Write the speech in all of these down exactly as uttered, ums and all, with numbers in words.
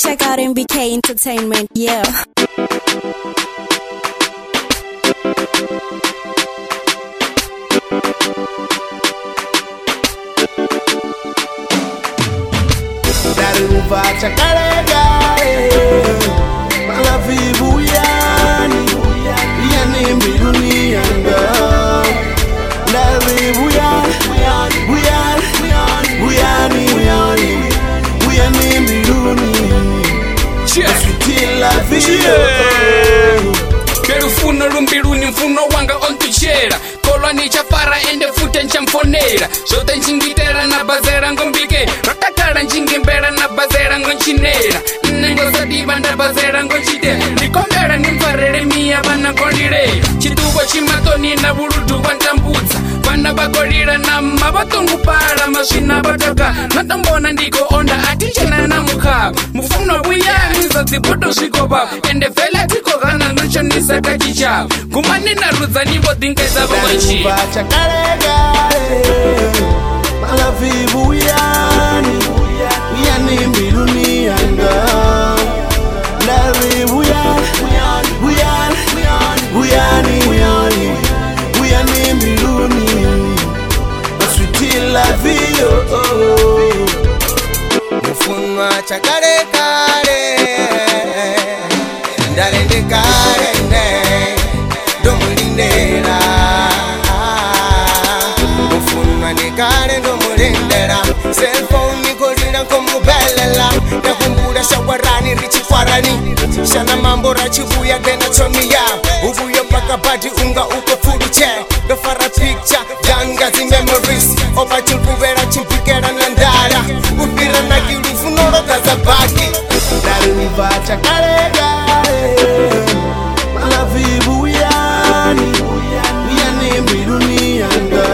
Check out M B K Entertainment, yeah. Daruva chakale gare Mala vibu yani Yani mbiruni yanga Daruvu yani Buyani Buyani Buyani Buyani mbiruni Aswitila viyo Beru funo lumbiruni mfuno wanga ontuchera Kolwani chafara ende fute nchamfonera Zote nchingitera na bazera ngombike Rotakara nchingembera na bazera ngonchinera Nengo sadiba nda bazera ngonchide Nikombera nimfarere miya bana kondire Chitubo chimatoni na burutu wantambutsa Bana bakorira na mabatungu para Masina bataka Natambona ndiko onda atichena na mukaba Mufuno buyani zati buto shikoba Ende fela tiko gana nucho nisa kachicha Kumani na ruza nibo dinkeza bawanchi Daruva chakale gare Mala vibu yani Yani mbiruni yanga Daruvu yani Buyani Buyani Buyani Buyani mbiruni Aswitila viyo Mufunwa chakare kare Ndarende kare ne Domulindera Mufunwa ne kare domulindera Cellphone nikozira komubelela Nakumbura shawarani richi kwarani Shana mambo rachibuya gena chomiya Ubuyo paka badi unga uko furuche Gafara picture, gangazi memories Opa chulkuvera chimpikera nandara Upira na kirufu noroka za baki Daruva chakale gare Mala vibu yani Yani mbiruni yanga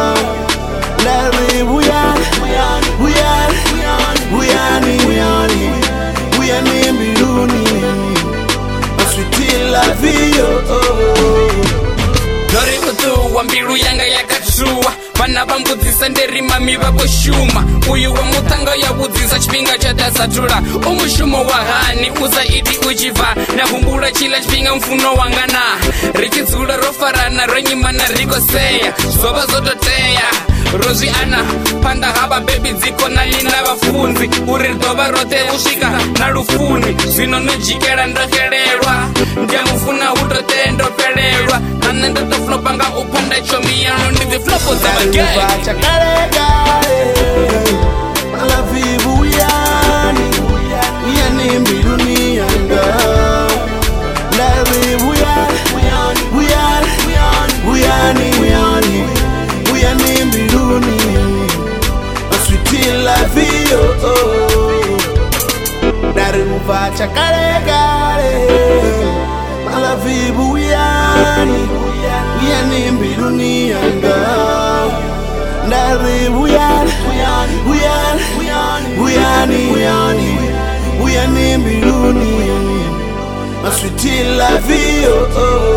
Daruvu yani Buyani Buyani Buyani Buyani mbiruni Aswitila viyo Nori utu wa mbiru yanga yakatsuwa Vana vambudisa nderi mami vaboshuma Uyu wa mutanga ya budzisa chipinga cha dasatura Umushumo wa hani uza iti uchiva Na humbura chila chipinga mfuno wangana Rikidzula rofarana ronyimana rikoseya Zoba zototeya Rozi ana panda haba baby dziko na lina vafunzi Uri dova rote usika na lufuni Zvino nujikera ndohererwa Ndia mufuna utote ndopererwa Nane ndotoflo panga upanda chomiyano Ndizi flopo za bagay Daruva chakale gare Mala vibu yani Yani mbiruni yanga Daruvu yani Buyani Buyani Buyani Buyani mbiruni Aswitila viyo Daruva chakale gare Mala vibu yani Yani mbiruni yanga Daruvu yani Buyani Buyani Buyani Buyani mbiruni Aswitila viyo